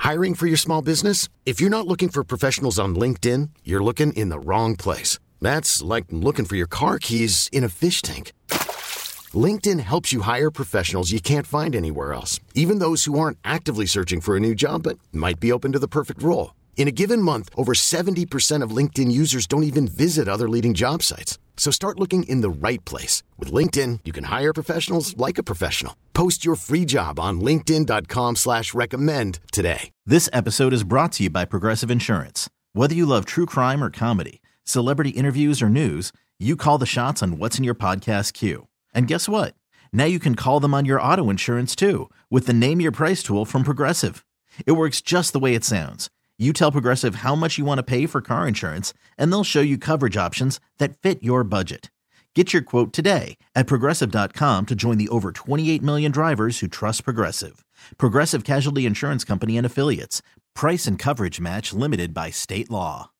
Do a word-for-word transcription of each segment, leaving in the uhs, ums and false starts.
Hiring for your small business? If you're not looking for professionals on LinkedIn, you're looking in the wrong place. That's like looking for your car keys in a fish tank. LinkedIn helps you hire professionals you can't find anywhere else, even those who aren't actively searching for a new job but might be open to the perfect role. In a given month, over seventy percent of LinkedIn users don't even visit other leading job sites. So start looking in the right place. With LinkedIn, you can hire professionals like a professional. Post your free job on linkedin dot com slash recommend today. This episode is brought to you by Progressive Insurance. Whether you love true crime or comedy, celebrity interviews or news, you call the shots on what's in your podcast queue. And guess what? Now you can call them on your auto insurance too with the Name Your Price tool from Progressive. It works just the way it sounds. You tell Progressive how much you want to pay for car insurance, and they'll show you coverage options that fit your budget. Get your quote today at Progressive dot com to join the over twenty-eight million drivers who trust Progressive. Progressive Casualty Insurance Company and Affiliates. Price and coverage match limited by state law.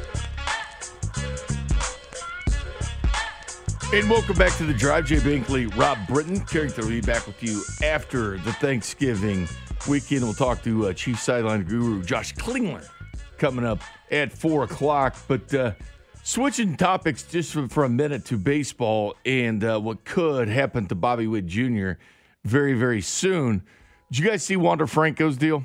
And welcome back to The Drive. Jay Binkley, Rob Britton, carrying the lead back with you after the Thanksgiving weekend. We'll talk to uh, Chief Sideline Guru Josh Klingler coming up at four o'clock. But uh, switching topics just for, for a minute to baseball and uh, what could happen to Bobby Witt Junior very, very soon. Did you guys see Wander Franco's deal?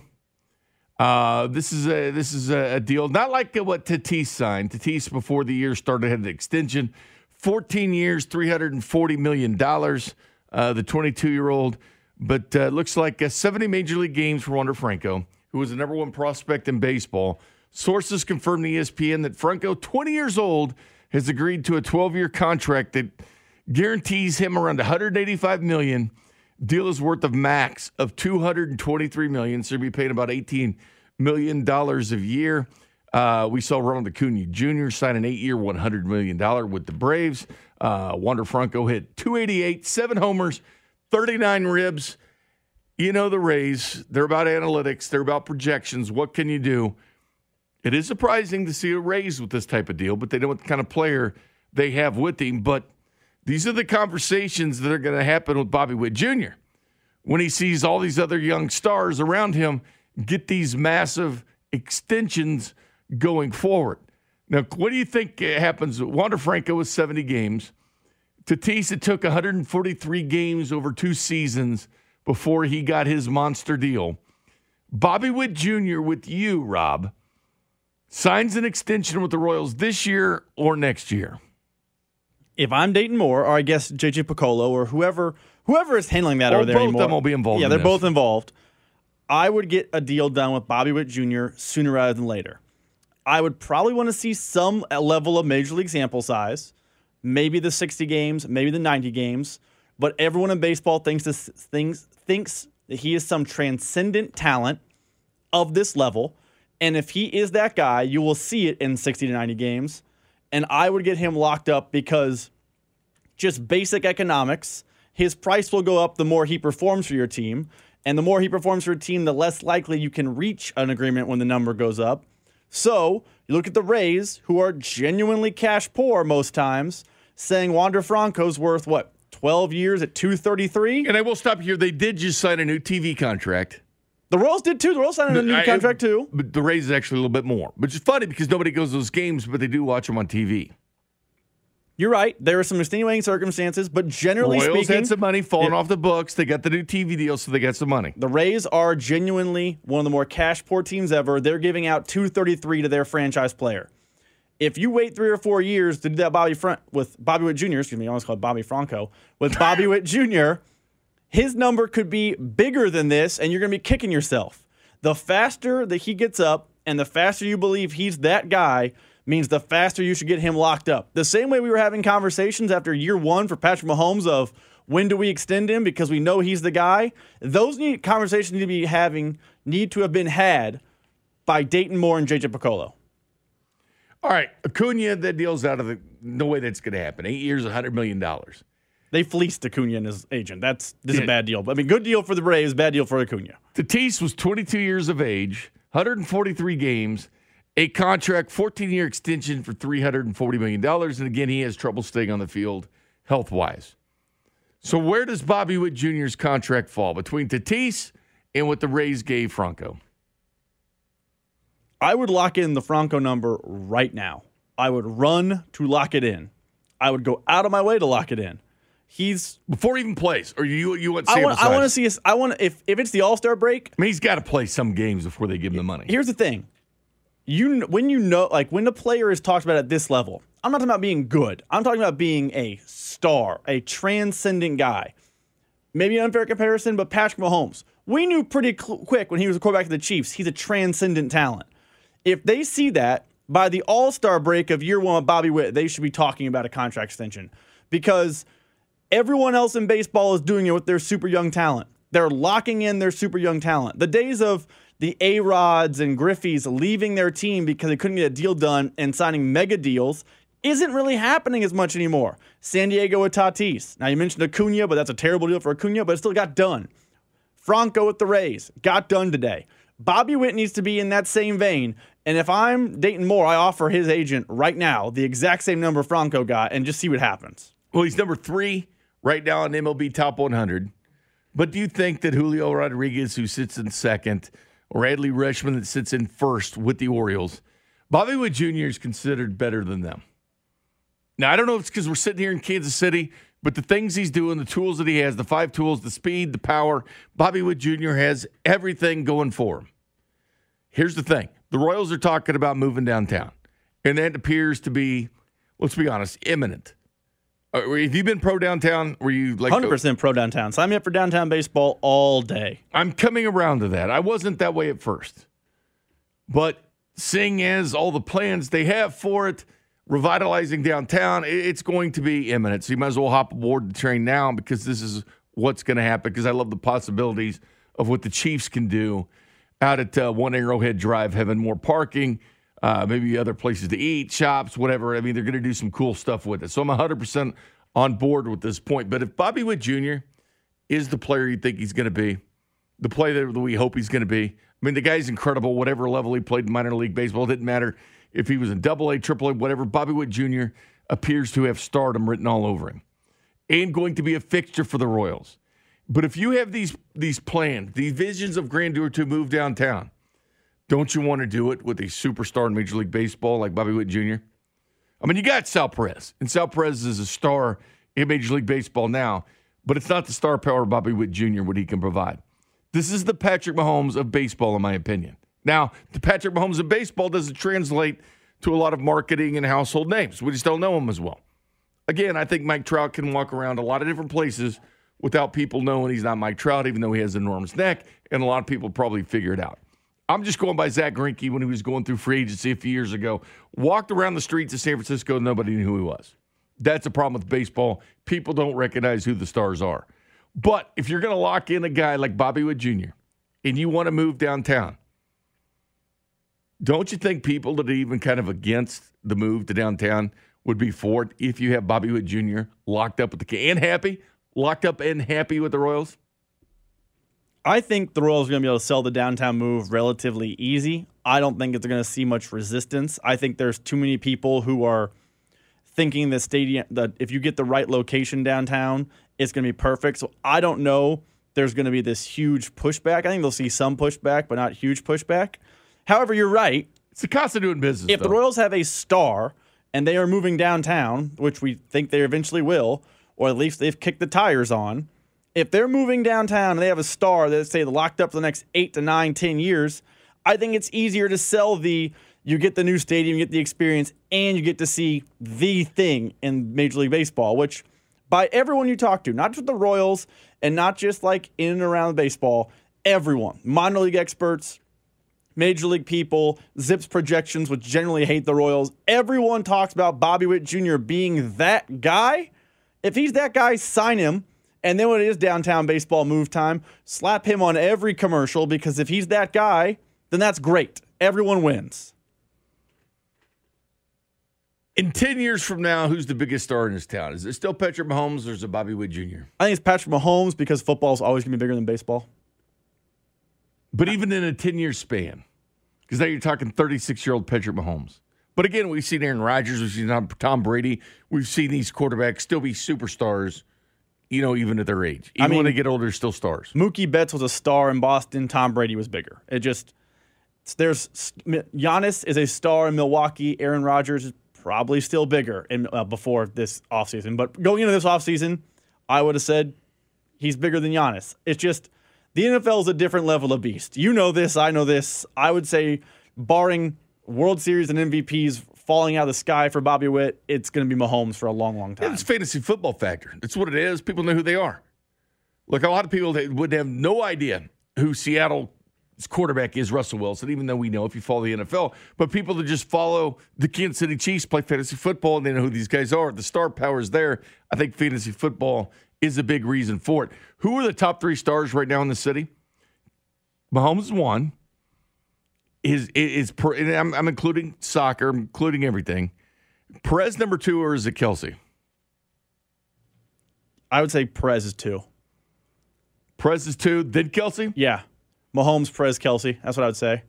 Uh, this is a this is a, a deal not like what Tatis signed. Tatis before the year started had an extension, fourteen years, three hundred forty million dollars. Uh, the twenty-two-year-old. But uh, looks like uh, seventy Major League games for Wander Franco, who was the number one prospect in baseball. Sources confirmed to E S P N that Franco, twenty years old, has agreed to a twelve-year contract that guarantees him around one hundred eighty-five million dollars. Deal is worth of max of two hundred twenty-three million dollars, so he'll be paying about eighteen million dollars a year. Uh, we saw Ronald Acuna Junior sign an eight-year, one hundred million dollars with the Braves. Uh, Wander Franco hit two eighty-eight, seven homers, thirty-nine ribs. You know the Rays. They're about analytics. They're about projections. What can you do? It is surprising to see a Rays with this type of deal, but they know what kind of player they have with him. But these are the conversations that are going to happen with Bobby Witt Junior when he sees all these other young stars around him get these massive extensions going forward. Now, what do you think happens? Wander Franco was seventy games. Tatis, it took one hundred forty-three games over two seasons before he got his monster deal. Bobby Witt Junior with you, Rob, signs an extension with the Royals this year or next year. If I'm Dayton Moore, or I guess J J Piccolo, or whoever whoever is handling that or over there both anymore. of them will be involved. Yeah, in they're this. both involved. I would get a deal done with Bobby Witt Junior sooner rather than later. I would probably want to see some level of Major League sample size, maybe the sixty games, maybe the ninety games. But everyone in baseball thinks this thinks thinks that he is some transcendent talent of this level. And if he is that guy, you will see it in sixty to ninety games. And I would get him locked up because just basic economics, his price will go up the more he performs for your team. And the more he performs for your team, the less likely you can reach an agreement when the number goes up. So you look at the Rays, who are genuinely cash poor most times, saying Wander Franco's worth, what, twelve years at two thirty-three? And I will stop here. They did just sign a new T V contract. The Royals did too. The Royals signed a new I, contract too. But the Rays is actually a little bit more. Which is funny because nobody goes to those games, but they do watch them on T V. You're right. There are some extenuating circumstances, but generally Royals speaking, had some money falling it, off the books. They got the new T V deal, so they got some money. The Rays are genuinely one of the more cash poor teams ever. They're giving out two thirty-three to their franchise player. If you wait three or four years to do that Bobby Fran- with Bobby Witt Junior, excuse me, I almost called Bobby Franco, with Bobby Witt Junior, his number could be bigger than this, and you're going to be kicking yourself. The faster that he gets up and the faster you believe he's that guy means the faster you should get him locked up. The same way we were having conversations after year one for Patrick Mahomes of when do we extend him because we know he's the guy. Those need, conversations need to be having need to have been had by Dayton Moore and J J Piccolo. All right, Acuna, that deal's out of the no way that's going to happen. Eight years, one hundred million dollars. They fleeced Acuna and his agent. That's this is Yeah. a bad deal. But I mean, good deal for the Braves, bad deal for Acuna. Tatis was twenty-two years of age, one hundred forty-three games, a contract, fourteen-year extension for three hundred forty million dollars. And again, he has trouble staying on the field health-wise. So where does Bobby Witt Junior's contract fall? Between Tatis and what the Rays gave Franco? I would lock in the Franco number right now. I would run to lock it in. I would go out of my way to lock it in. He's before he even plays, or you you want I sample want size? I want to see. His, I want if if it's the All-Star break. I mean, he's got to play some games before they give him the money. Here's the thing. You when you know like when the player is talked about at this level, I'm not talking about being good. I'm talking about being a star, a transcendent guy. Maybe an unfair comparison, but Patrick Mahomes. We knew pretty cl- quick when he was a quarterback of the Chiefs, he's a transcendent talent. If they see that by the All-Star break of year one with Bobby Witt, they should be talking about a contract extension because everyone else in baseball is doing it with their super young talent. They're locking in their super young talent. The days of the A-Rods and Griffeys leaving their team because they couldn't get a deal done and signing mega deals isn't really happening as much anymore. San Diego with Tatis. Now, you mentioned Acuna, but that's a terrible deal for Acuna, but it still got done. Franco with the Rays. Got done today. Bobby Witt needs to be in that same vein, and if I'm Dayton Moore, I offer his agent right now the exact same number Franco got and just see what happens. Well, he's number three right now on M L B Top one hundred. But do you think that Julio Rodriguez, who sits in second, or Adley Rutschman that sits in first with the Orioles, Bobby Witt Junior is considered better than them? Now, I don't know if it's because we're sitting here in Kansas City, but the things he's doing, the tools that he has, the five tools, the speed, the power, Bobby Witt Junior has everything going for him. Here's the thing. The Royals are talking about moving downtown, and that appears to be, let's be honest, imminent. Uh, have you been pro downtown? Were you like one hundred percent pro downtown. Sign me up for downtown baseball all day. I'm coming around to that. I wasn't that way at first. But seeing as all the plans they have for it, revitalizing downtown, it's going to be imminent. So you might as well hop aboard the train now because this is what's going to happen because I love the possibilities of what the Chiefs can do out at uh, One Arrowhead Drive, having more parking, uh, maybe other places to eat, shops, whatever. I mean, they're going to do some cool stuff with it. So I'm one hundred percent on board with this point. But if Bobby Witt Junior is the player you think he's going to be, the player that we hope he's going to be, I mean, the guy's incredible. Whatever level he played in minor league baseball, it didn't matter if he was in double A, triple A, whatever. Bobby Witt Junior appears to have stardom written all over him and going to be a fixture for the Royals. But if you have these these plans, these visions of grandeur to move downtown, don't you want to do it with a superstar in Major League Baseball like Bobby Witt Junior? I mean, you got Sal Perez, and Sal Perez is a star in Major League Baseball now, but it's not the star power of Bobby Witt Junior what he can provide. This is the Patrick Mahomes of baseball, in my opinion. Now, the Patrick Mahomes of baseball doesn't translate to a lot of marketing and household names. We just don't know him as well. Again, I think Mike Trout can walk around a lot of different places without people knowing he's not Mike Trout, even though he has an enormous neck, and a lot of people probably figure it out. I'm just going by Zach Greinke when he was going through free agency a few years ago. Walked around the streets of San Francisco, nobody knew who he was. That's a problem with baseball. People don't recognize who the stars are. But if you're going to lock in a guy like Bobby Witt Junior and you want to move downtown, don't you think people that are even kind of against the move to downtown would be for it if you have Bobby Witt Junior locked up with the and happy, locked up and happy with the Royals? I think the Royals are going to be able to sell the downtown move relatively easy. I don't think it's going to see much resistance. I think there's too many people who are thinking the stadium that if you get the right location downtown, it's going to be perfect. So I don't know there's going to be this huge pushback. I think they'll see some pushback, but not huge pushback. However, you're right. It's the cost of doing business. If though. the Royals have a star and they are moving downtown, which we think they eventually will, or at least they've kicked the tires on, if they're moving downtown and they have a star that, say, locked up for the next eight to nine, ten years, I think it's easier to sell the, you get the new stadium, you get the experience, and you get to see the thing in Major League Baseball, which by everyone you talk to, not just the Royals and not just like in and around baseball, everyone, minor league experts, Major League people, Zips projections, which generally hate the Royals, everyone talks about Bobby Witt Junior being that guy. If he's that guy, sign him. And then when it is downtown baseball move time, slap him on every commercial because if he's that guy, then that's great. Everyone wins. In ten years from now, who's the biggest star in this town? Is it still Patrick Mahomes or is it Bobby Witt Junior? I think it's Patrick Mahomes because football is always going to be bigger than baseball. But even in a ten-year span, because now you're talking thirty-six-year-old Patrick Mahomes. But again, we've seen Aaron Rodgers, we've seen Tom Brady, we've seen these quarterbacks still be superstars, you know, even at their age. Even I mean, when they get older, they're still stars. Mookie Betts was a star in Boston. Tom Brady was bigger. It just, there's Giannis is a star in Milwaukee. Aaron Rodgers is probably still bigger in, uh, before this offseason. But going into this offseason, I would have said he's bigger than Giannis. It's just the N F L is a different level of beast. You know this. I know this. I would say barring World Series and M V Ps falling out of the sky for Bobby Witt, it's going to be Mahomes for a long, long time. Yeah, it's fantasy football factor. That's what it is. People know who they are. Look, a lot of people that would have no idea who Seattle's quarterback is, Russell Wilson, even though we know if you follow the N F L. But people that just follow the Kansas City Chiefs, play fantasy football, and they know who these guys are. The star power is there. I think fantasy football is a big reason for it. Who are the top three stars right now in the city? Mahomes is one. Is is, is I'm, I'm including soccer, I'm including everything. Perez number two, or is it Kelsey? I would say Perez is two. Perez is two, then Kelsey? Yeah. Mahomes, Perez, Kelsey. That's what I would say.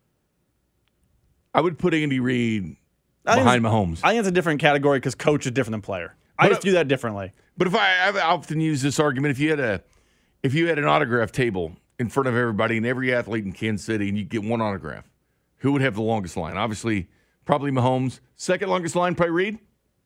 I would put Andy Reid behind Mahomes. I think it's a different category because coach is different than player. I But just do that differently. But if I, I often use this argument, if you had a if you had an autograph table in front of everybody and every athlete in Kansas City, and you get one autograph, who would have the longest line? Obviously, probably Mahomes. Second longest line, probably Reid.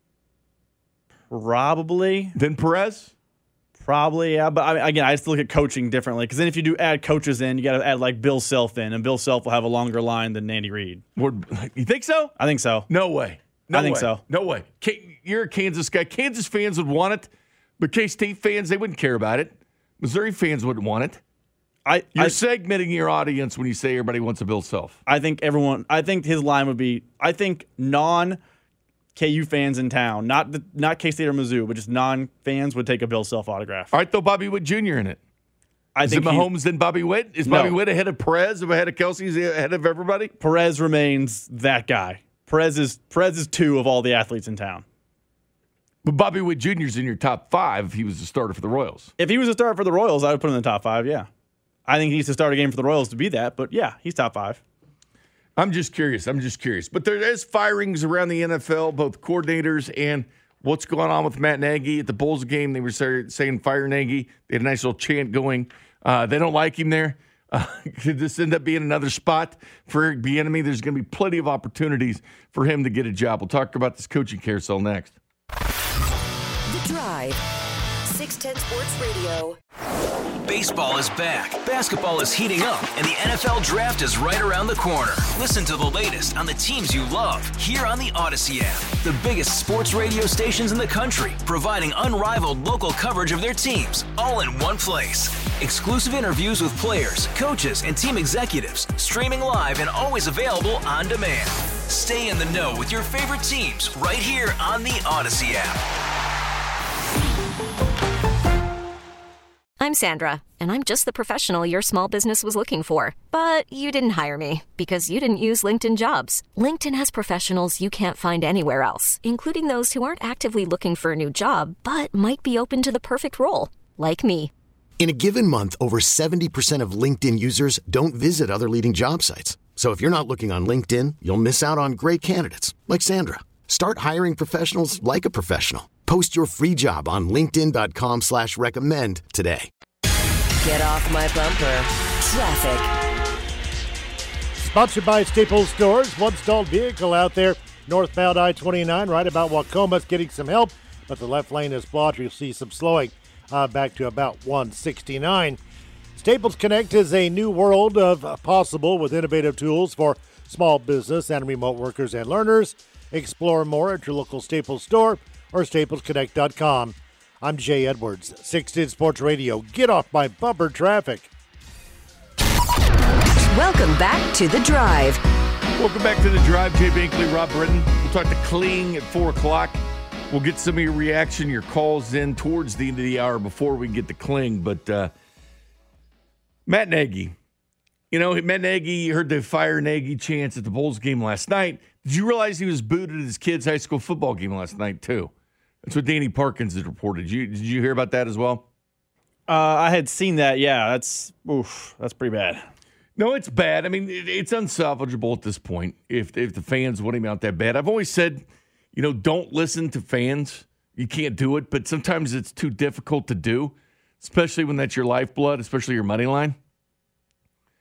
Probably. Then Perez. Probably, yeah. But I mean, again, I just look at coaching differently because then if you do add coaches in, you got to add like Bill Self in, and Bill Self will have a longer line than Andy Reid. You think so? I think so. No way. No I think way. so. No way. K- You're a Kansas guy. Kansas fans would want it, but K-State fans, they wouldn't care about it. Missouri fans wouldn't want it. I, You're I, segmenting your audience when you say everybody wants a Bill Self. I think everyone. I think his line would be. I think non K U fans in town, not the, not K-State or Mizzou, but just non fans would take a Bill Self autograph. All right, throw Bobby Witt Junior in it. I Is think it he- Mahomes then Bobby Witt? Is Bobby No. Witt ahead of Perez? Ahead of Kelsey? Is he ahead of everybody? Perez remains that guy. Perez is Perez is two of all the athletes in town. But Bobby Witt Junior is in your top five if he was a starter for the Royals. If he was a starter for the Royals, I would put him in the top five. Yeah, I think he needs to start a game for the Royals to be that. But yeah, he's top five. I'm just curious. I'm just curious. But there is firings around the N F L, both coordinators and what's going on with Matt Nagy. At the Bulls game, they were saying fire Nagy. They had a nice little chant going. Uh, they don't like him there. Uh, could this end up being another spot for Eric Bieniemy? There's going to be plenty of opportunities for him to get a job. We'll talk about this coaching carousel next. The Drive. six ten Sports Radio. Baseball is back, basketball is heating up, and the N F L Draft is right around the corner. Listen to the latest on the teams you love here on the Odyssey app. The biggest sports radio stations in the country, providing unrivaled local coverage of their teams, all in one place. Exclusive interviews with players, coaches, and team executives, streaming live and always available on demand. Stay in the know with your favorite teams right here on the Odyssey app. I'm Sandra, and I'm just the professional your small business was looking for. But you didn't hire me because you didn't use LinkedIn Jobs. LinkedIn has professionals you can't find anywhere else, including those who aren't actively looking for a new job, but might be open to the perfect role, like me. In a given month, over seventy percent of LinkedIn users don't visit other leading job sites. So if you're not looking on LinkedIn, you'll miss out on great candidates like Sandra. Start hiring professionals like a professional. Post your free job on linkedin.com slash recommend today. Get off my bumper. Traffic. Sponsored by Staples Stores. One stalled vehicle out there northbound I twenty-nine right about Wacoma's getting some help, but the left lane is blocked. You'll see some slowing uh, back to about one sixty-nine. Staples Connect is a new world of uh, possible with innovative tools for small business and remote workers and learners. Explore more at your local Staples store or staples connect dot com. I'm Jay Edwards, six ten Sports Radio. Get off my bumper traffic. Welcome back to The Drive. Welcome back to The Drive. Jay Binkley, Rob Britton. We'll talk to Kling at four o'clock. We'll get some of your reaction, your calls in towards the end of the hour before we get to Kling. But uh, Matt Nagy. You know, Matt Nagy, you heard the fire Nagy chants at the Bulls game last night. Did you realize he was booed at his kid's high school football game last night, too? That's what Danny Parkins had reported. Did you, did you hear about that as well? Uh, I had seen that. Yeah, that's oof, that's pretty bad. No, it's bad. I mean, it, it's unsalvageable at this point if if the fans want him out that bad. I've always said, you know, don't listen to fans. You can't do it, but sometimes it's too difficult to do, especially when that's your lifeblood, especially your money line.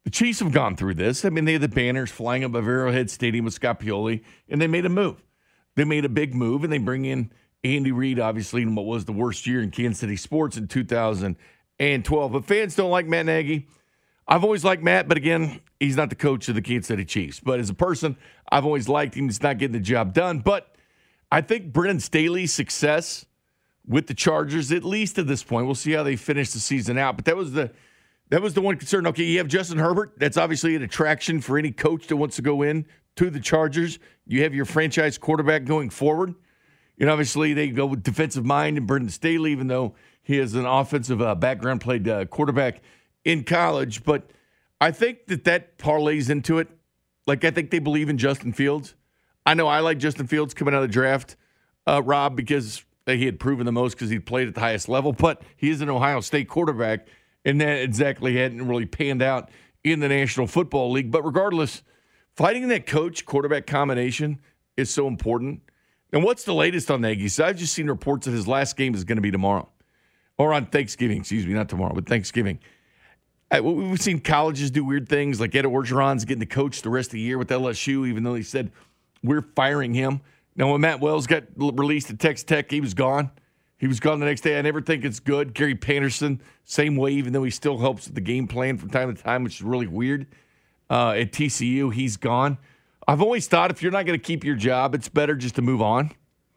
The Chiefs have gone through this. I mean, they had the banners flying above Arrowhead Stadium with Scott Pioli, and they made a move. They made a big move, and they bring in Andy Reid, obviously, in what was the worst year in Kansas City sports in two thousand twelve. But fans don't like Matt Nagy. I've always liked Matt, but again, he's not the coach of the Kansas City Chiefs. But as a person, I've always liked him. He's not getting the job done. But I think Brennan Staley's success with the Chargers, at least at this point, we'll see how they finish the season out. But that was the that was the one concern. Okay, you have Justin Herbert. That's obviously an attraction for any coach that wants to go in to the Chargers. You have your franchise quarterback going forward. And obviously, they go with defensive mind and Brendan Staley, even though he has an offensive uh, background, played uh, quarterback in college. But I think that that parlays into it. Like, I think they believe in Justin Fields. I know I like Justin Fields coming out of the draft, uh, Rob, because he had proven the most because he played at the highest level. But he is an Ohio State quarterback, and that exactly hadn't really panned out in the National Football League. But regardless, fighting that coach-quarterback combination is so important. And what's the latest on Nagy? So I've just seen reports that his last game is going to be tomorrow. Or on Thanksgiving, excuse me, not tomorrow, but Thanksgiving. We've seen colleges do weird things, like Ed Orgeron's getting to coach the rest of the year with L S U, even though he said, we're firing him. Now, when Matt Wells got released at Texas Tech, he was gone. He was gone the next day. I never think it's good. Gary Patterson, same way, even though he still helps with the game plan from time to time, which is really weird. Uh, at T C U, he's gone. I've always thought if you're not going to keep your job, it's better just to move on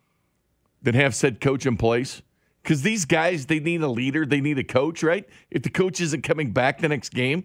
than have said coach in place. Because these guys, they need a leader. They need a coach, right? If the coach isn't coming back the next game,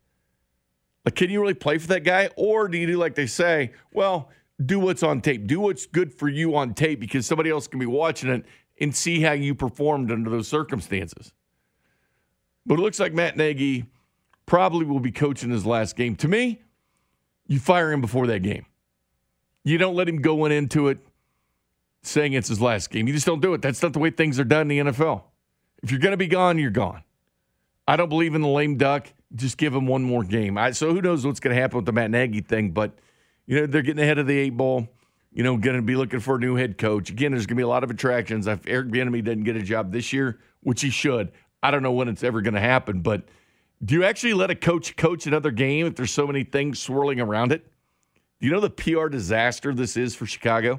like, can you really play for that guy? Or do you do like they say, well, do what's on tape. Do what's good for you on tape because somebody else can be watching it and see how you performed under those circumstances. But it looks like Matt Nagy probably will be coaching his last game. To me, you fire him before that game. You don't let him go into it saying it's his last game. You just don't do it. That's not the way things are done in the N F L. If you're going to be gone, you're gone. I don't believe in the lame duck. Just give him one more game. I, so who knows what's going to happen with the Matt Nagy thing, but you know they're getting ahead of the eight ball. You know, going to be looking for a new head coach. Again, there's going to be a lot of attractions. If Eric Bieniemy doesn't get a job this year, which he should, I don't know when it's ever going to happen, but do you actually let a coach coach another game if there's so many things swirling around it? Do you know the P R disaster this is for Chicago?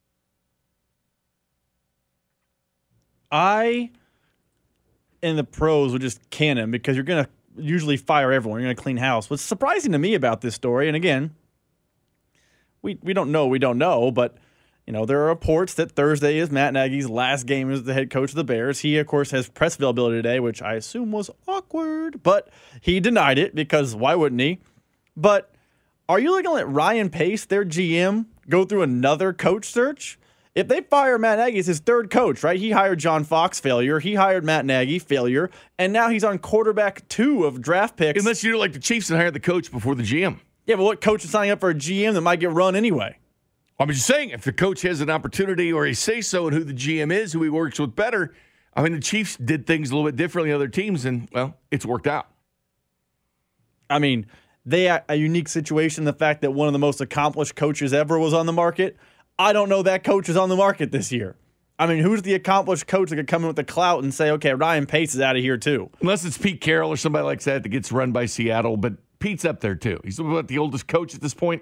I, in the pros, would just can him because you're going to usually fire everyone. You're going to clean house. What's surprising to me about this story, and again, we we don't know, we don't know, but you know there are reports that Thursday is Matt Nagy's last game as the head coach of the Bears. He, of course, has press availability today, which I assume was awkward, but he denied it because why wouldn't he? But are you looking to let Ryan Pace, their G M, go through another coach search? If they fire Matt Nagy, it's his third coach, right? He hired John Fox, failure. He hired Matt Nagy, failure. And now he's on quarterback two of draft picks. Unless you do like the Chiefs and hire the coach before the G M. Yeah, but what coach is signing up for a G M that might get run anyway? I'm just saying, if the coach has an opportunity or he says so and who the G M is, who he works with better, I mean, the Chiefs did things a little bit differently than other teams, and, well, it's worked out. I mean, they had a unique situation, the fact that one of the most accomplished coaches ever was on the market. I don't know that coach is on the market this year. I mean, who's the accomplished coach that could come in with the clout and say, okay, Ryan Pace is out of here too? Unless it's Pete Carroll or somebody like that that gets run by Seattle, but Pete's up there too. He's about the oldest coach at this point.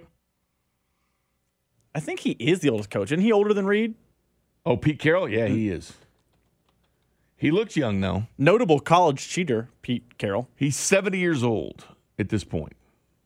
I think he is the oldest coach. Isn't he older than Reed? Oh, Pete Carroll? Yeah, he is. He looks young, though. Notable college cheater, Pete Carroll. He's seventy years old at this point.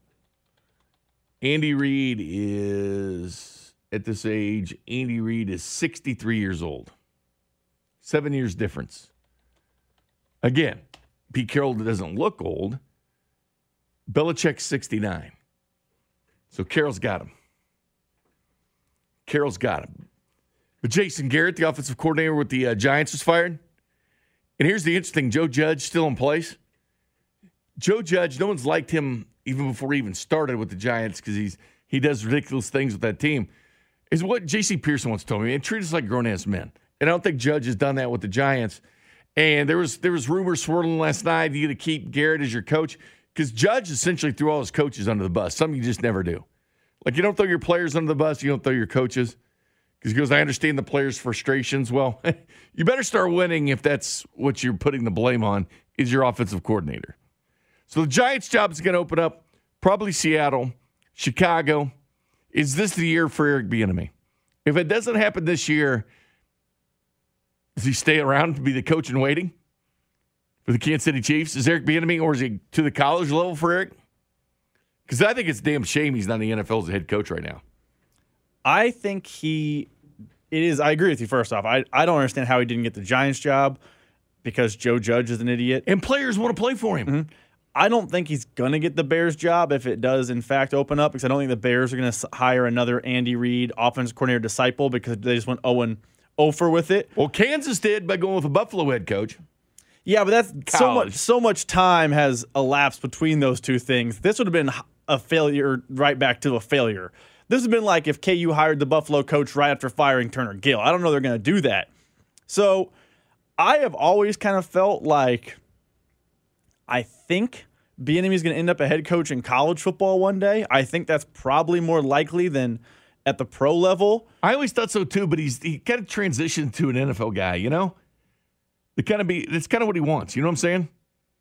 Andy Reid is, at this age, Andy Reid is sixty-three years old. Seven years difference. Again, Pete Carroll doesn't look old. Belichick's sixty-nine. So Carroll's got him. Carroll's got him. But Jason Garrett, the offensive coordinator with the uh, Giants, was fired. And here's the interesting thing. Joe Judge still in place. Joe Judge, no one's liked him even before he even started with the Giants because he's he does ridiculous things with that team. Is what J C Pearson once told me. Man, treat us like grown-ass men. And I don't think Judge has done that with the Giants. And there was there was rumors swirling last night. You got to keep Garrett as your coach because Judge essentially threw all his coaches under the bus. Something you just never do. Like, you don't throw your players under the bus. You don't throw your coaches. Because he goes, I understand the players' frustrations. Well, you better start winning if that's what you're putting the blame on is your offensive coordinator. So the Giants' job is going to open up probably Seattle, Chicago. Is this the year for Eric Bieniemy? If it doesn't happen this year, does he stay around to be the coach in waiting for the Kansas City Chiefs? Is Eric Bieniemy, or is he to the college level for Eric? Because I think it's a damn shame he's not in the N F L as a head coach right now. I think he it is. I agree with you, first off. I, I don't understand how he didn't get the Giants job because Joe Judge is an idiot. And players want to play for him. Mm-hmm. I don't think he's going to get the Bears job if it does, in fact, open up, because I don't think the Bears are going to hire another Andy Reid offensive coordinator disciple because they just went oh and oh for with it. Well, Kansas did by going with a Buffalo head coach. Yeah, but that's College. so much so much time has elapsed between those two things. This would have been a failure, right back to a failure. This would have been like if K U hired the Buffalo coach right after firing Turner Gill. I don't know they're going to do that. So I have always kind of felt like I think Bieniemy is going to end up a head coach in college football one day. I think that's probably more likely than at the pro level. I always thought so too, but he's he kind of transitioned to an N F L guy, you know? It kind of be it's kind of what he wants, you know what I'm saying?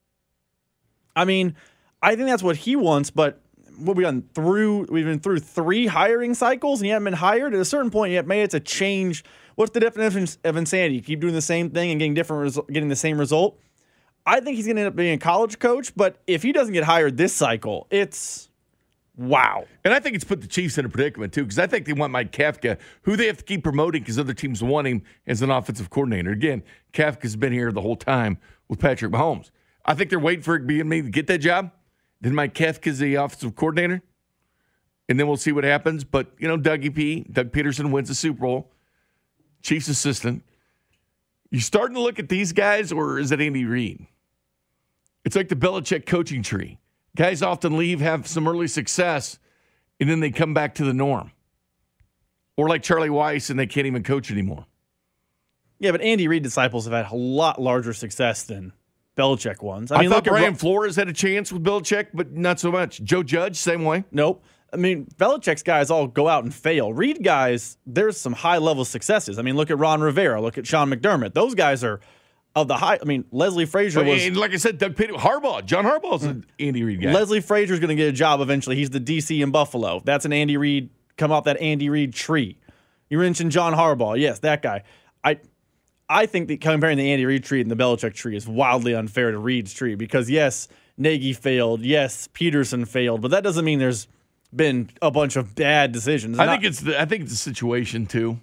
I mean, I think that's what he wants, but what we done through we've been through three hiring cycles and you haven't been hired. At a certain point, you have made it a change. What's the definition of insanity? You keep doing the same thing and getting different, resu- getting the same result. I think he's going to end up being a college coach, but if he doesn't get hired this cycle, it's wow. And I think it's put the Chiefs in a predicament too, because I think they want Mike Kafka, who they have to keep promoting because other teams want him as an offensive coordinator. Again, Kafka's been here the whole time with Patrick Mahomes. I think they're waiting for Eric Bieniemy to get that job. Then Mike Kafka's the offensive coordinator, and then we'll see what happens. But, you know, Dougie P, Doug Peterson wins the Super Bowl, Chiefs assistant. You starting to look at these guys, or is it Andy Reid? It's like the Belichick coaching tree. Guys often leave, have some early success, and then they come back to the norm. Or like Charlie Weiss, and they can't even coach anymore. Yeah, but Andy Reid disciples have had a lot larger success than Belichick ones. I, I mean, thought look Brian at, Flores had a chance with Belichick, but not so much. Joe Judge, same way. Nope. I mean, Belichick's guys all go out and fail. Reid guys, there's some high-level successes. I mean, look at Ron Rivera. Look at Sean McDermott. Those guys are of the high. I mean, Leslie Frazier was. And like I said, Doug Peterson, Harbaugh. John Harbaugh's an Andy Reid guy. Leslie Frazier's going to get a job eventually. He's the D C in Buffalo. That's an Andy Reid, come off that Andy Reid tree. You mentioned John Harbaugh. Yes, that guy. I I think that comparing the Andy Reid tree and the Belichick tree is wildly unfair to Reid's tree because, yes, Nagy failed. Yes, Peterson failed. But that doesn't mean there's been a bunch of bad decisions. I Not, think it's the, I think it's a situation, too,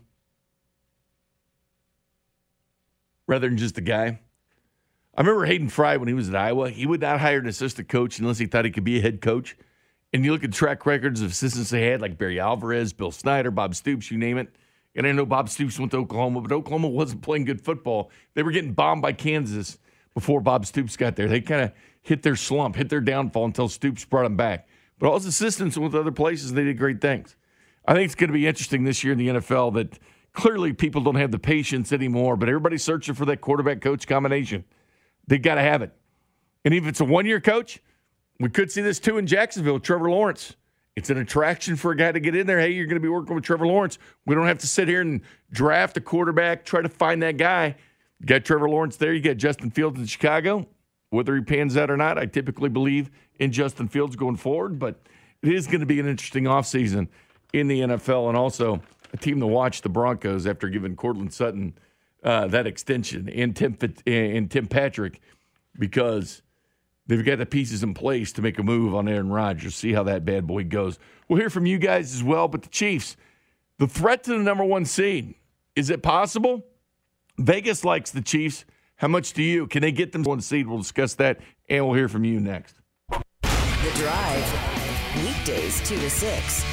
rather than just a guy. I remember Hayden Fry when he was at Iowa. He would not hire an assistant coach unless he thought he could be a head coach. And you look at track records of assistants they had, like Barry Alvarez, Bill Snyder, Bob Stoops, you name it. And I know Bob Stoops went to Oklahoma, but Oklahoma wasn't playing good football. They were getting bombed by Kansas before Bob Stoops got there. They kind of hit their slump, hit their downfall until Stoops brought them back. But all his assistants went to other places, and they did great things. I think it's going to be interesting this year in the N F L that clearly people don't have the patience anymore, but everybody's searching for that quarterback-coach combination. They got to have it. And if it's a one-year coach, we could see this too in Jacksonville, Trevor Lawrence. It's an attraction for a guy to get in there. Hey, you're going to be working with Trevor Lawrence. We don't have to sit here and draft a quarterback, try to find that guy. You got Trevor Lawrence there. You got Justin Fields in Chicago. Whether he pans out or not, I typically believe in Justin Fields going forward. But it is going to be an interesting offseason in the N F L, and also a team to watch, the Broncos, after giving Cortland Sutton uh, that extension, and Tim, and Tim Patrick, because they've got the pieces in place to make a move on Aaron Rodgers. See how that bad boy goes. We'll hear from you guys as well, but the Chiefs, the threat to the number one seed, is it possible? Vegas likes the Chiefs. How much do you? Can they get them one seed? We'll discuss that, and we'll hear from you next. The Drive, weekdays two to six.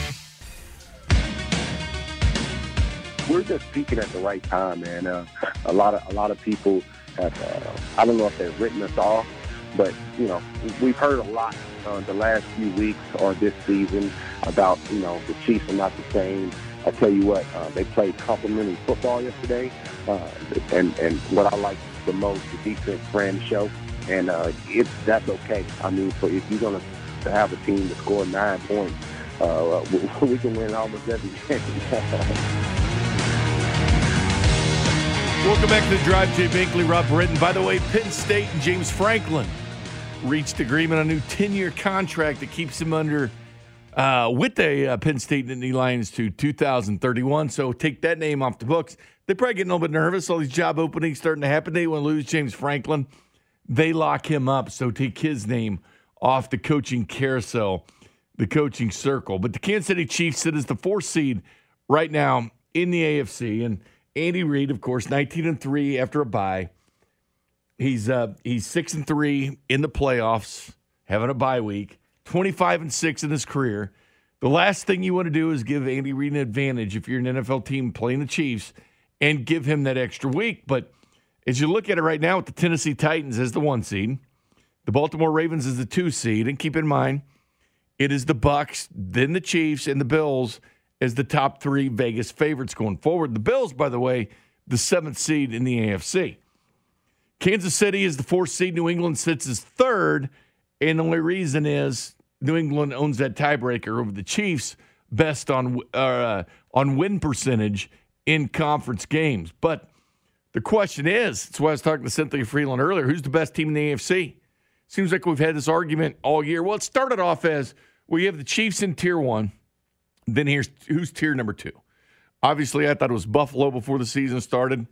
We're just peaking at the right time, man. Uh, a lot of a lot of people have. Uh, I don't know if they've written us off, but you know, we've heard a lot uh, the last few weeks or this season about you know the Chiefs are not the same. I tell you what, uh, they played complimentary football yesterday, uh, and and what I like the most, the defense ran the show, and uh, it's that's okay. I mean, for if you're gonna have a team that scored nine points, uh, we, we can win almost every game. Welcome back to the Drive. Jay Binkley, Rob Britton. By the way, Penn State and James Franklin reached agreement on a new ten-year contract that keeps him under uh, with the uh, Penn State Nittany Lions to two thousand thirty-one. So take that name off the books. They're probably getting a little bit nervous. All these job openings starting to happen. They want to lose James Franklin. They lock him up, so take his name off the coaching carousel, the coaching circle. But the Kansas City Chiefs sit as the fourth seed right now in the A F C. And Andy Reid, of course, nineteen and three after a bye. He's uh, he's six and three in the playoffs, having a bye week. twenty-five and six in his career. The last thing you want to do is give Andy Reid an advantage if you're an N F L team playing the Chiefs and give him that extra week. But as you look at it right now with the Tennessee Titans as the one seed, the Baltimore Ravens as the two seed, and keep in mind, it is the Bucs, then the Chiefs, and the Bills as the top three Vegas favorites going forward. The Bills, by the way, the seventh seed in the A F C. Kansas City is the fourth seed. New England sits as third, and the only reason is New England owns that tiebreaker over the Chiefs, best on uh, on win percentage in conference games. But the question is, that's why I was talking to Cynthia Freeland earlier, who's the best team in the A F C? Seems like we've had this argument all year. Well, it started off as we have the Chiefs in tier one. Then here's who's tier number two. Obviously, I thought it was Buffalo before the season started.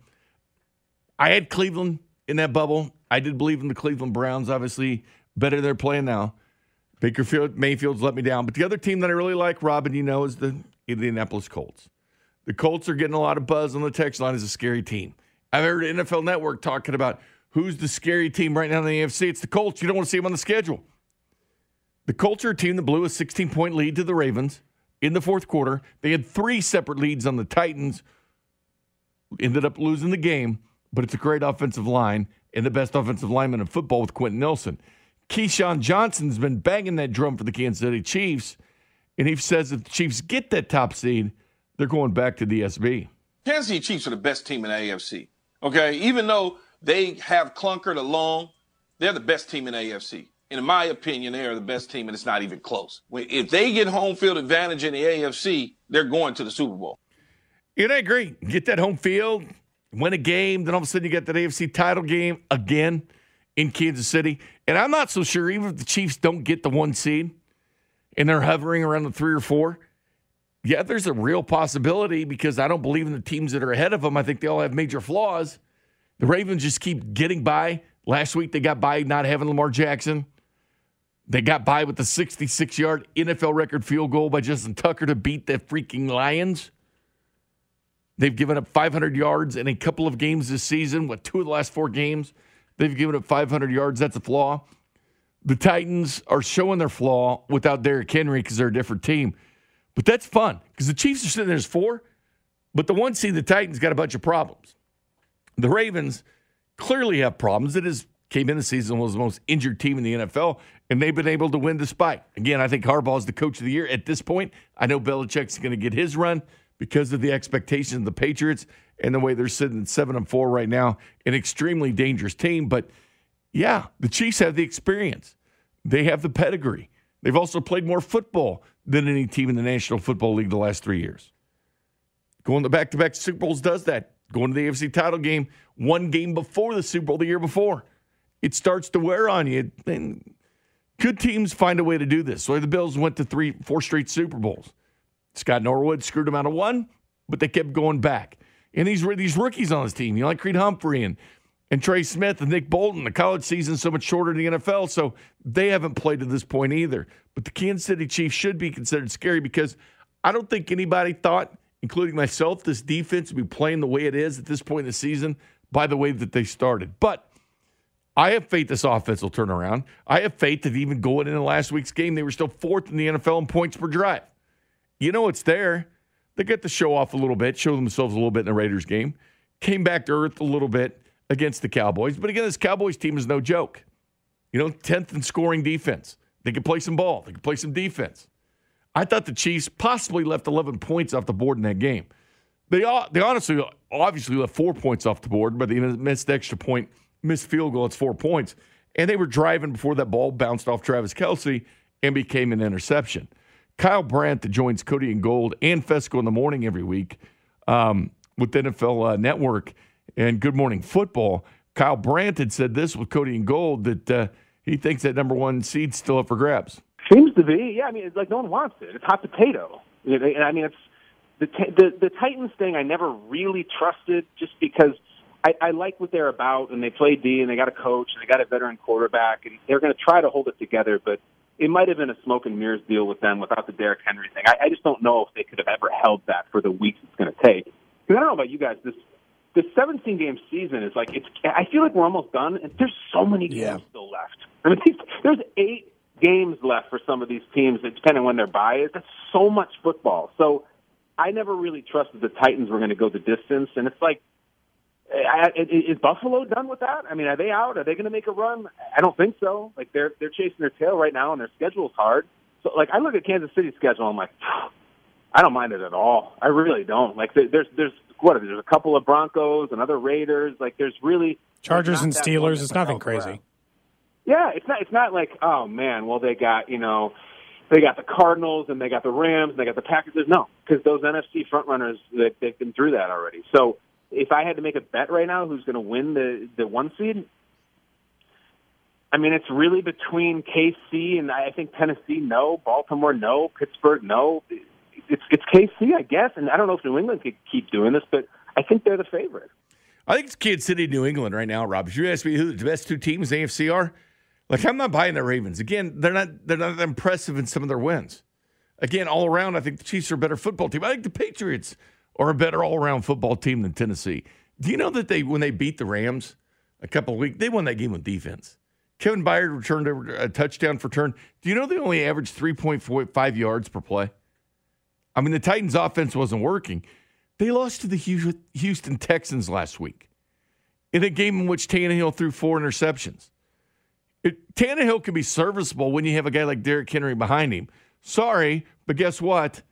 I had Cleveland in that bubble. I did believe in the Cleveland Browns, obviously, better they're playing now. Bakerfield, Mayfield's let me down. But the other team that I really like, Robin, you know, is the Indianapolis Colts. The Colts are getting a lot of buzz on the text line as a scary team. I've heard N F L Network talking about who's the scary team right now in the A F C. It's the Colts. You don't want to see them on the schedule. The Colts are a team that blew a sixteen-point lead to the Ravens in the fourth quarter. They had three separate leads on the Titans, ended up losing the game, but it's a great offensive line and the best offensive lineman in football with Quentin Nelson. Keyshawn Johnson's been banging that drum for the Kansas City Chiefs, and he says if the Chiefs get that top seed, they're going back to the S B. Kansas City Chiefs are the best team in the A F C. Okay, even though they have clunkered along, they're the best team in the A F C. In my opinion, they are the best team, and it's not even close. If they get home field advantage in the A F C, they're going to the Super Bowl. Yeah, I agree. Get that home field, win a game, then all of a sudden you get that A F C title game again in Kansas City. And I'm not so sure, even if the Chiefs don't get the one seed and they're hovering around the three or four, yeah, there's a real possibility because I don't believe in the teams that are ahead of them. I think they all have major flaws. The Ravens just keep getting by. Last week they got by not having Lamar Jackson. They got by with the sixty-six-yard N F L record field goal by Justin Tucker to beat the freaking Lions. They've given up five hundred yards in a couple of games this season. What, two of the last four games, they've given up five hundred yards. That's a flaw. The Titans are showing their flaw without Derrick Henry because they're a different team. But that's fun because the Chiefs are sitting there as four, but the one seed, the Titans, got a bunch of problems. The Ravens clearly have problems. It is came in the season, was the most injured team in the N F L, and they've been able to win despite. Again, I think Harbaugh is the coach of the year at this point. I know Belichick's going to get his run because of the expectations of the Patriots and the way they're sitting at seven and four right now, an extremely dangerous team. But yeah, the Chiefs have the experience. They have the pedigree. They've also played more football than any team in the National Football League the last three years. Going to back-to-back Super Bowls does that. Going to the A F C title game one game before the Super Bowl the year before. It starts to wear on you. And good teams find a way to do this. So the Bills went to three, four straight Super Bowls. Scott Norwood screwed them out of one, but they kept going back. And these these rookies on his team, you know, like Creed Humphrey and, and Trey Smith and Nick Bolton, the college season's so much shorter than the N F L, so they haven't played to this point either. But the Kansas City Chiefs should be considered scary because I don't think anybody thought, including myself, this defense would be playing the way it is at this point in the season by the way that they started. But I have faith this offense will turn around. I have faith that even going into last week's game, they were still fourth in the N F L in points per drive. You know it's there. They get to show off a little bit, show themselves a little bit in the Raiders game. Came back to earth a little bit against the Cowboys. But again, this Cowboys team is no joke. You know, tenth in scoring defense. They can play some ball. They can play some defense. I thought the Chiefs possibly left eleven points off the board in that game. They they honestly, obviously left four points off the board, but they missed the extra point, missed field goal. It's four points. And they were driving before that ball bounced off Travis Kelce and became an interception. Kyle Brandt, that joins Cody and Gold and Fesco in the morning every week um, with the N F L uh, Network and Good Morning Football. Kyle Brandt had said this with Cody and Gold that uh, he thinks that number one seed's still up for grabs. Seems to be. Yeah, I mean, it's like no one wants it. It's hot potato. And I mean, it's the the, the Titans thing I never really trusted just because I, I like what they're about, and they play D, and they got a coach, and they got a veteran quarterback, and they're going to try to hold it together, but it might have been a smoke and mirrors deal with them without the Derrick Henry thing. I, I just don't know if they could have ever held that for the weeks it's going to take. Because I don't know about you guys, this this seventeen-game season is like, it's. I feel like we're almost done, and there's so many games yeah. still left. I mean, there's eight games left for some of these teams, depending on when their bye is. That's so much football. So I never really trusted the Titans were going to go the distance, and it's like, I, is Buffalo done with that? I mean, are they out? Are they going to make a run? I don't think so. Like they're they're chasing their tail right now, and their schedule's hard. So, like, I look at Kansas City's schedule, I'm like, I don't mind it at all. I really don't. Like, there's there's what? There's a couple of Broncos and other Raiders. Like, there's really Chargers and Steelers. It's nothing crazy. Yeah, it's not. It's not like, oh man, well they got you know, they got the Cardinals and they got the Rams and they got the Packers. No, because those N F C frontrunners, they, they've been through that already. So. If I had to make a bet right now, who's going to win the, the one seed? I mean, it's really between K C and I think Tennessee, no. Baltimore, no. Pittsburgh, no. It's it's K C, I guess. And I don't know if New England could keep doing this, but I think they're the favorite. I think it's Kansas City, New England right now, Rob. If you ask me who the best two teams in the A F C are, like I'm not buying the Ravens. Again, they're not they're not impressive in some of their wins. Again, all around, I think the Chiefs are a better football team. I think the Patriots or a better all-around football team than Tennessee. Do you know that they, when they beat the Rams a couple of weeks, they won that game with defense. Kevin Byard returned a touchdown for turn. Do you know they only averaged three point five yards per play? I mean, the Titans' offense wasn't working. They lost to the Houston Texans last week in a game in which Tannehill threw four interceptions. It, Tannehill can be serviceable when you have a guy like Derrick Henry behind him. Sorry, but guess what?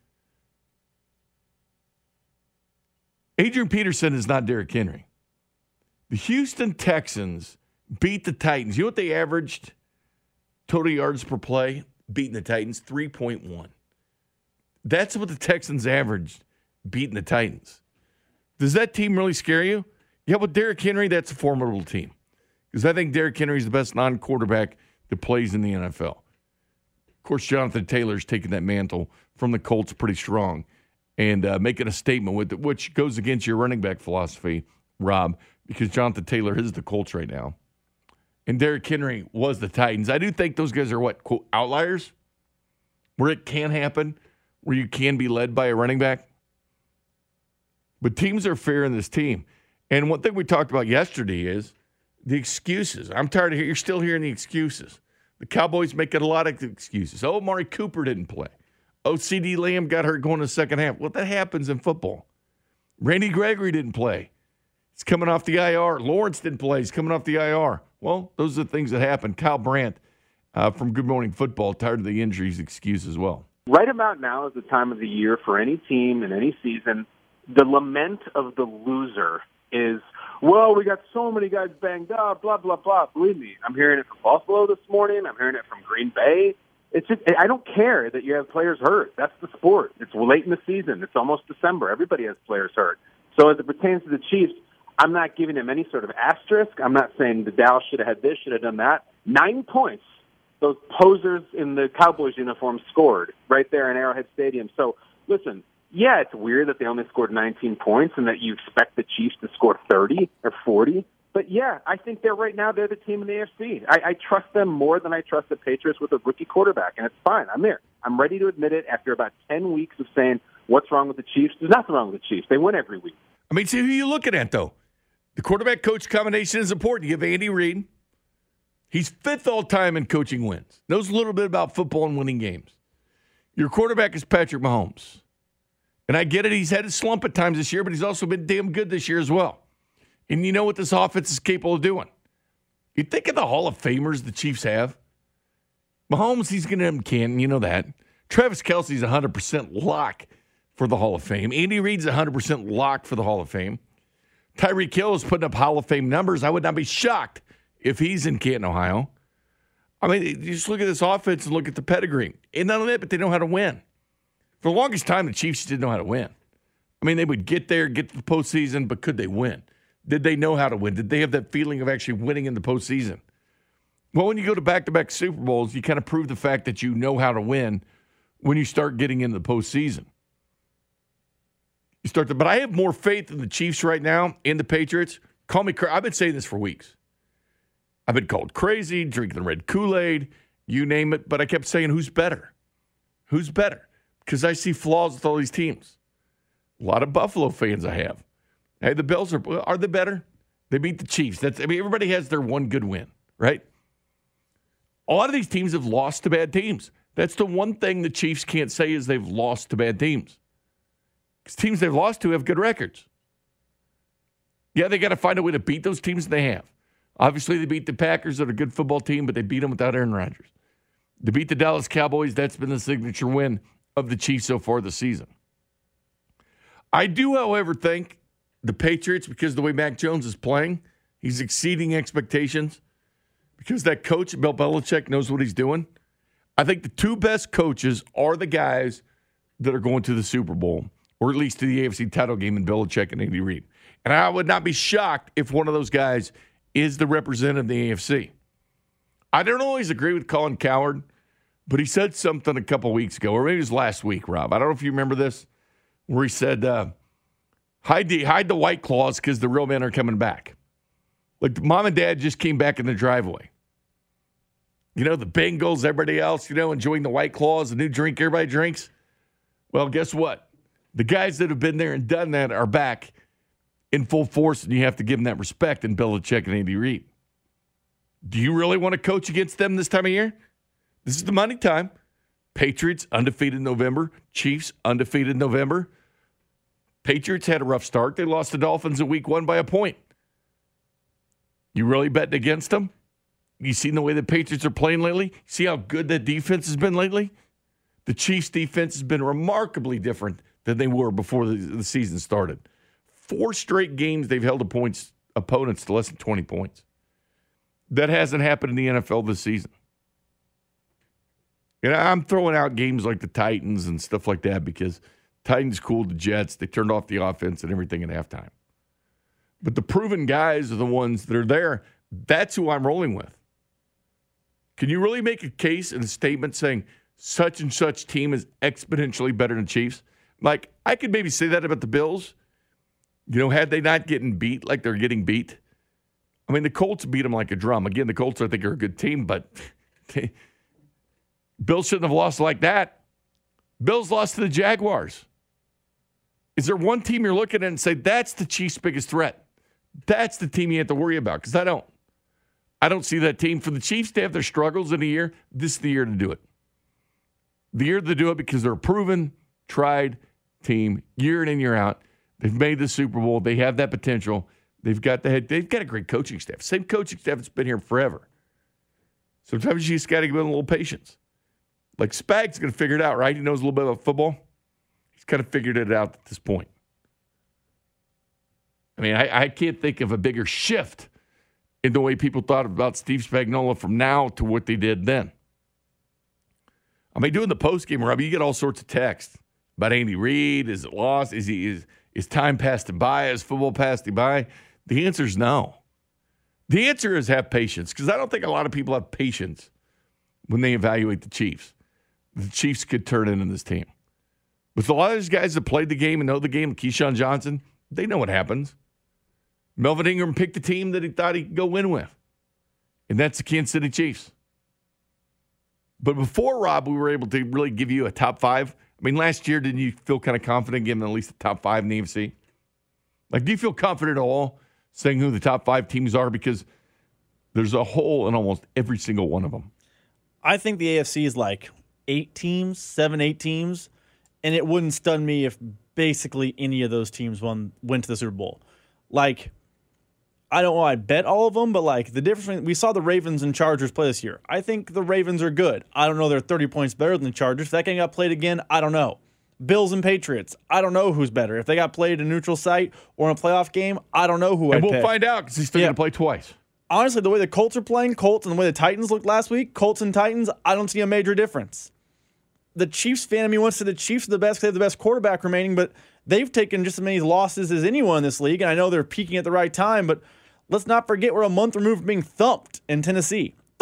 Adrian Peterson is not Derrick Henry. The Houston Texans beat the Titans. You know what they averaged total yards per play beating the Titans? three point one. That's what the Texans averaged beating the Titans. Does that team really scare you? Yeah, with Derrick Henry, that's a formidable team. Because I think Derrick Henry is the best non-quarterback that plays in the N F L. Of course, Jonathan Taylor's taken that mantle from the Colts pretty strong. And uh, making a statement with it, which goes against your running back philosophy, Rob, because Jonathan Taylor is the Colts right now. And Derrick Henry was the Titans. I do think those guys are, what, quote, outliers? Where it can happen, where you can be led by a running back. But teams are fair in this team. And one thing we talked about yesterday is the excuses. I'm tired of hearing, you're still hearing the excuses. The Cowboys making a lot of excuses. Oh, Amari Cooper didn't play. Oh, C D Lamb got hurt going to the second half. Well, that happens in football. Randy Gregory didn't play. He's coming off the I R. Lawrence didn't play. He's coming off the I R. Well, those are the things that happen. Kyle Brandt uh, from Good Morning Football, tired of the injuries excuse as well. Right about now is the time of the year for any team in any season. The lament of the loser is, well, we got so many guys banged up, blah, blah, blah. Believe me, I'm hearing it from Buffalo this morning. I'm hearing it from Green Bay. It's just, I don't care that you have players hurt. That's the sport. It's late in the season. It's almost December. Everybody has players hurt. So as it pertains to the Chiefs, I'm not giving them any sort of asterisk. I'm not saying the Dallas should have had this, should have done that. Nine points those posers in the Cowboys uniform scored right there in Arrowhead Stadium. So, listen, yeah, it's weird that they only scored nineteen points and that you expect the Chiefs to score thirty or forty. But, yeah, I think they're right now, they're the team in the A F C. I, I trust them more than I trust the Patriots with a rookie quarterback, and it's fine. I'm there. I'm ready to admit it after about ten weeks of saying, what's wrong with the Chiefs? There's nothing wrong with the Chiefs. They win every week. I mean, see who you looking at, though. The quarterback-coach combination is important. You have Andy Reid. He's fifth all-time in coaching wins. Knows a little bit about football and winning games. Your quarterback is Patrick Mahomes. And I get it. He's had a slump at times this year, but he's also been damn good this year as well. And you know what this offense is capable of doing. You think of the Hall of Famers the Chiefs have. Mahomes, he's going to have Canton. You know that. Travis Kelce's one hundred percent lock for the Hall of Fame. Andy Reid's one hundred percent lock for the Hall of Fame. Tyreek Hill is putting up Hall of Fame numbers. I would not be shocked if he's in Canton, Ohio. I mean, you just look at this offense and look at the pedigree. And not only that, but they know how to win. For the longest time, the Chiefs didn't know how to win. I mean, they would get there, get to the postseason, but could they win? Did they know how to win? Did they have that feeling of actually winning in the postseason? Well, when you go to back-to-back Super Bowls, you kind of prove the fact that you know how to win when you start getting into the postseason. You start to, but I have more faith in the Chiefs right now, in the Patriots. Call me crazy. I've been saying this for weeks. I've been called crazy, drinking the red Kool-Aid, you name it. But I kept saying, who's better? Who's better? Because I see flaws with all these teams. A lot of Buffalo fans I have. Hey, the Bills are are they better? They beat the Chiefs. That's I mean, everybody has their one good win, right? A lot of these teams have lost to bad teams. That's the one thing the Chiefs can't say is they've lost to bad teams. Because teams they've lost to have good records. Yeah, they got to find a way to beat those teams, and they have. Obviously, they beat the Packers, that are a good football team, but they beat them without Aaron Rodgers. To beat the Dallas Cowboys, that's been the signature win of the Chiefs so far this season. I do, however, think the Patriots, because of the way Mac Jones is playing, he's exceeding expectations. Because that coach, Bill Belichick, knows what he's doing. I think the two best coaches are the guys that are going to the Super Bowl, or at least to the A F C title game in Belichick and Andy Reid. And I would not be shocked if one of those guys is the representative of the A F C. I don't always agree with Colin Cowherd, but he said something a couple weeks ago, or maybe it was last week, Rob. I don't know if you remember this, where he said, uh, hide, the, hide the white claws because the real men are coming back. Like, mom and dad just came back in the driveway. You know, the Bengals, everybody else, you know, enjoying the White Claws, the new drink everybody drinks. Well, guess what? The guys that have been there and done that are back in full force, and you have to give them that respect in Belichick and Andy Reid. Do you really want to coach against them this time of year? This is the money time. Patriots, undefeated in November. Chiefs, undefeated in November. Patriots had a rough start. They lost the Dolphins in week one by a point. You really betting against them? You seen the way the Patriots are playing lately? See how good that defense has been lately? The Chiefs' defense has been remarkably different than they were before the, the season started. Four straight games they've held opponents, opponents to less than twenty points. That hasn't happened in the N F L this season. And I'm throwing out games like the Titans and stuff like that because Titans cooled the Jets. They turned off the offense and everything at halftime. But the proven guys are the ones that are there. That's who I'm rolling with. Can you really make a case and a statement saying such and such team is exponentially better than Chiefs? Like, I could maybe say that about the Bills. You know, had they not getting beat like they're getting beat. I mean, the Colts beat them like a drum. Again, the Colts, I think, are a good team, but they, Bills shouldn't have lost like that. Bills lost to the Jaguars. Is there one team you're looking at and say, that's the Chiefs' biggest threat? That's the team you have to worry about, because I don't. I don't see that team. For the Chiefs to have their struggles in a year, this is the year to do it. The year to do it because they're a proven, tried team year in and year out. They've made the Super Bowl. They have that potential. They've got the head. They've got a great coaching staff. Same coaching staff that's been here forever. Sometimes you just got to give them a little patience. Like Spag's going to figure it out, right? He knows a little bit about football. He's kind of figured it out at this point. I mean, I, I can't think of a bigger shift in the way people thought about Steve Spagnuolo from now to what they did then. I mean, doing the postgame, Robbie, you get all sorts of texts about Andy Reid. Is it lost? Is he is is time passed him by? Is football passed him by? The answer is no. The answer is have patience, because I don't think a lot of people have patience when they evaluate the Chiefs. The Chiefs could turn into this team. With a lot of these guys that played the game and know the game, Keyshawn Johnson, they know what happens. Melvin Ingram picked the team that he thought he could go win with, and that's the Kansas City Chiefs. But before, Rob, we were able to really give you a top five. I mean, last year, didn't you feel kind of confident giving at least the top five in the A F C? Like, do you feel confident at all saying who the top five teams are? Because there's a hole in almost every single one of them. I think the A F C is like eight teams, seven, eight teams, and it wouldn't stun me if basically any of those teams won went to the Super Bowl. Like, I don't know, I'd bet all of them, but like the difference between, we saw the Ravens and Chargers play this year. I think the Ravens are good. I don't know they're thirty points better than the Chargers. If that game got played again, I don't know. Bills and Patriots, I don't know who's better. If they got played in a neutral site or in a playoff game, I don't know who I'd And we'll pick. find out because he's still Yeah. going to play twice. Honestly, the way the Colts are playing, Colts, and the way the Titans looked last week, Colts and Titans, I don't see a major difference. The Chiefs fan of me wants to say the Chiefs are the best because they have the best quarterback remaining, but they've taken just as many losses as anyone in this league, and I know they're peaking at the right time, but let's not forget we're a month removed from being thumped in Tennessee.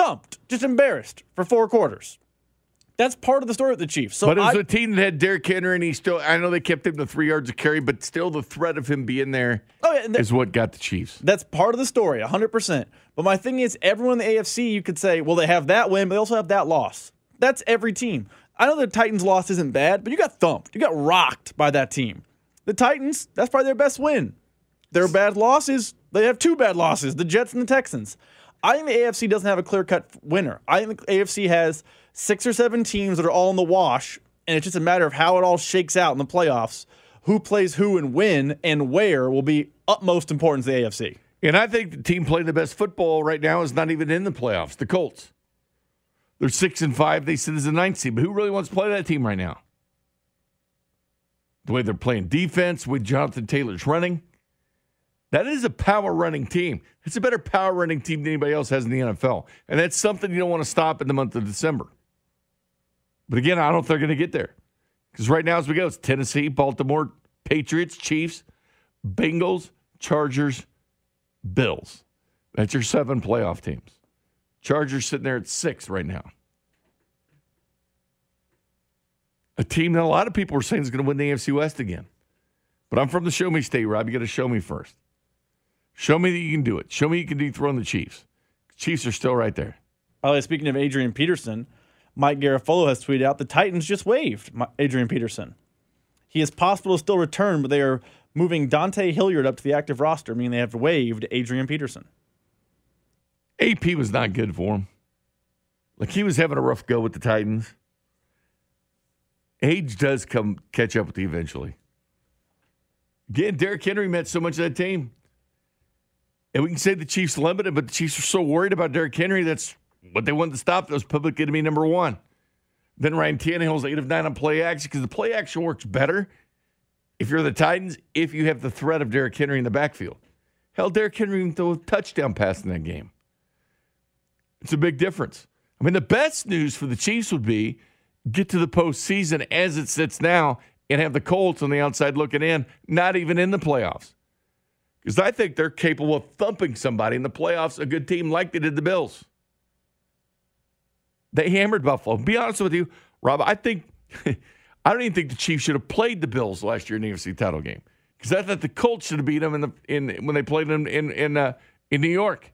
thumped, just embarrassed for four quarters. That's part of the story with the Chiefs. So but it was I, a team that had Derrick Henry, and he still, I know they kept him to three yards of carry, but still the threat of him being there oh, yeah, that, is what got the Chiefs. That's part of the story, one hundred percent. But my thing is, everyone in the A F C, you could say, well, they have that win, but they also have that loss. That's every team. I know the Titans' loss isn't bad, but you got thumped. You got rocked by that team. The Titans, that's probably their best win. Their bad losses, they have two bad losses, the Jets and the Texans. I think the A F C doesn't have a clear-cut winner. I think the A F C has six or seven teams that are all in the wash, and it's just a matter of how it all shakes out in the playoffs. Who plays who and when and where will be utmost importance to the A F C. And I think the team playing the best football right now is not even in the playoffs, the Colts. They're six and five. They sit as a ninth seed. But who really wants to play that team right now? The way they're playing defense with Jonathan Taylor's running. That is a power running team. It's a better power running team than anybody else has in the N F L. And that's something you don't want to stop in the month of December. But again, I don't think they're going to get there. Because right now as we go, it's Tennessee, Baltimore, Patriots, Chiefs, Bengals, Chargers, Bills. That's your seven playoff teams. Chargers sitting there at six right now. A team that a lot of people are saying is going to win the A F C West again. But I'm from the show me state, Rob. You got to show me first. Show me that you can do it. Show me you can dethrone the Chiefs. Chiefs are still right there. Oh, speaking of Adrian Peterson, Mike Garafolo has tweeted out the Titans just waived Adrian Peterson. He is possible to still return, but they are moving Dante Hilliard up to the active roster, meaning they have waived Adrian Peterson. A P was not good for him. Like, he was having a rough go with the Titans. Age does come catch up with you eventually. Again, Derrick Henry meant so much of that team. And we can say the Chiefs limited, but the Chiefs are so worried about Derrick Henry, that's what they wanted to stop. That was public enemy number one. Then Ryan Tannehill's eight of nine on play action, because the play action works better if you're the Titans, if you have the threat of Derrick Henry in the backfield. Hell, Derrick Henry even threw a touchdown pass in that game. It's a big difference. I mean, the best news for the Chiefs would be get to the postseason as it sits now and have the Colts on the outside looking in, not even in the playoffs. Because I think they're capable of thumping somebody in the playoffs, a good team like they did the Bills. They hammered Buffalo. Be honest with you, Rob, I think I don't even think the Chiefs should have played the Bills last year in the A F C title game. Because I thought the Colts should have beat them in the in when they played them in in uh, in New York.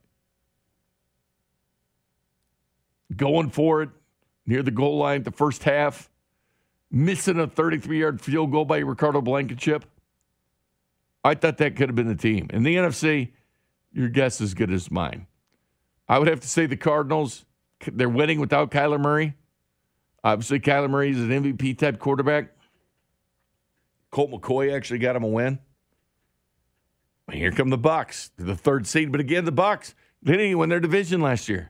Going for it near the goal line the first half, missing a thirty-three-yard field goal by Ricardo Blankenship. I thought that could have been the team. In the N F C, your guess is as good as mine. I would have to say the Cardinals, they're winning without Kyler Murray. Obviously, Kyler Murray is an M V P-type quarterback. Colt McCoy actually got him a win. And here come the Bucs, the third seed. But again, the Bucs, they didn't even win their division last year.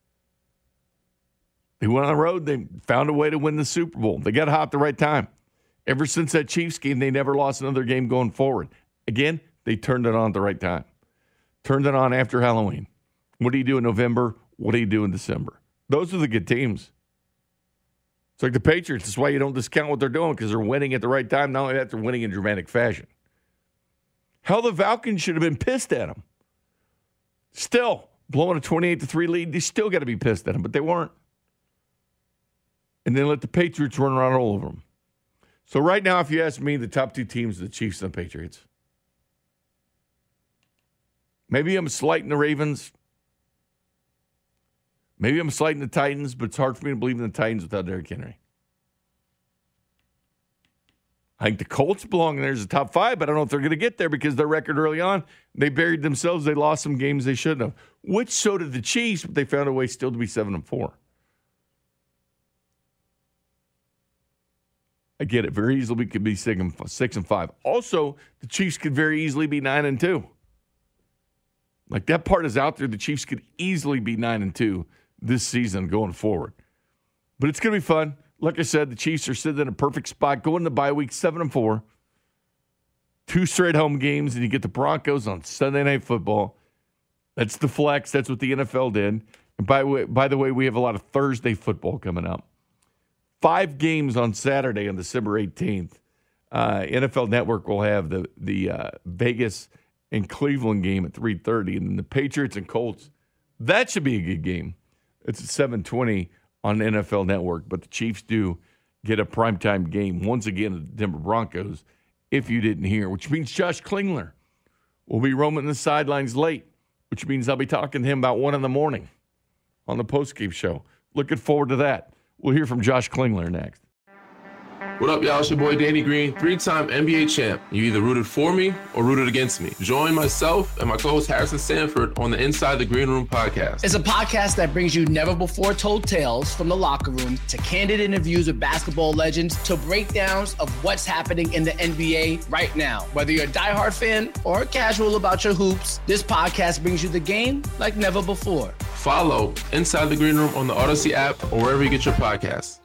They went on the road. They found a way to win the Super Bowl. They got hot at the right time. Ever since that Chiefs game, they never lost another game going forward. Again, they turned it on at the right time. Turned it on after Halloween. What do you do in November? What do you do in December? Those are the good teams. It's like the Patriots. That's why you don't discount what they're doing, because they're winning at the right time. Not only that, they're winning in dramatic fashion. Hell, the Falcons should have been pissed at them. Still, blowing a twenty-eight to three lead, they still got to be pissed at them, but they weren't. And then let the Patriots run around all over them. So right now, if you ask me, the top two teams are the Chiefs and the Patriots. Maybe I'm slighting the Ravens. Maybe I'm slighting the Titans, but it's hard for me to believe in the Titans without Derrick Henry. I think the Colts belong in there as a top five, but I don't know if they're going to get there because their record early on, they buried themselves. They lost some games they shouldn't have, which so did the Chiefs, but they found a way still to be seven and four. I get it. Very easily we could be six and, six and five. Also, the Chiefs could very easily be nine and two. Like, that part is out there. The Chiefs could easily be nine and two this season going forward. But it's going to be fun. Like I said, the Chiefs are sitting in a perfect spot, going to bye week seven and four. Two straight home games, and you get the Broncos on Sunday Night Football. That's the flex. That's what the N F L did. And by, way, by the way, we have a lot of Thursday football coming up. Five games on Saturday on December eighteenth. Uh, N F L Network will have the the uh, Vegas and Cleveland game at three thirty, and then the Patriots and Colts. That should be a good game. It's at seven twenty on N F L Network, but the Chiefs do get a primetime game once again at the Denver Broncos, if you didn't hear, which means Josh Klingler will be roaming the sidelines late, which means I'll be talking to him about one in the morning on the postgame show. Looking forward to that. We'll hear from Josh Klingler next. What up, y'all? It's your boy Danny Green, three-time N B A champ. You either rooted for me or rooted against me. Join myself and my co-host Harrison Sanford on the Inside the Green Room podcast. It's a podcast that brings you never-before-told tales from the locker room to candid interviews with basketball legends to breakdowns of what's happening in the N B A right now. Whether you're a diehard fan or casual about your hoops, this podcast brings you the game like never before. Follow Inside the Green Room on the Odyssey app or wherever you get your podcasts.